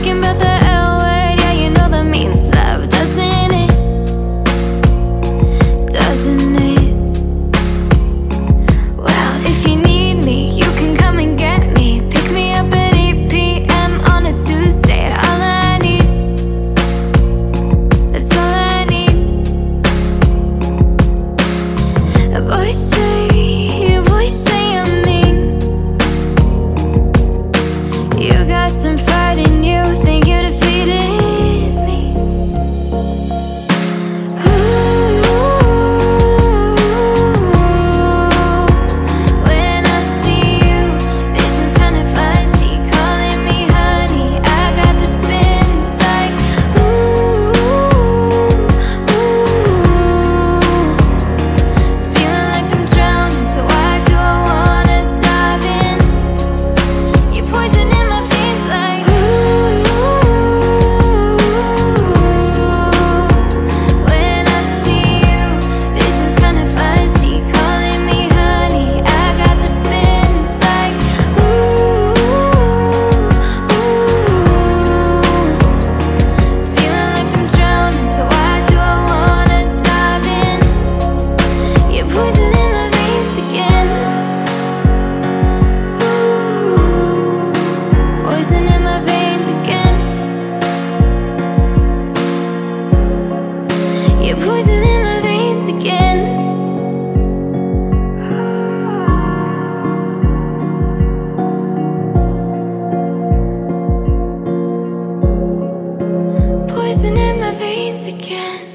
Talking about the L word, yeah, you know that means love, doesn't it? Doesn't it? Well, if you need me, you can come and get me. Pick me up at 8 p.m. on a Tuesday. All I need, that's all I need. Boys say I'm mean. You got some fight in you, think you defeated me. Ooh, when I see you, vision's kinda fuzzy, calling me honey. I got the spins like feeling like I'm drowning, so why do I wanna dive in? You're poison in my veins like when I see you, vision's kinda fuzzy, calling me honey. I got the spins like feeling like I'm drowning, so why do I wanna dive in? You're poison in my veins again. Poison in my veins again. You're poison in my veins again. Poison in my veins again.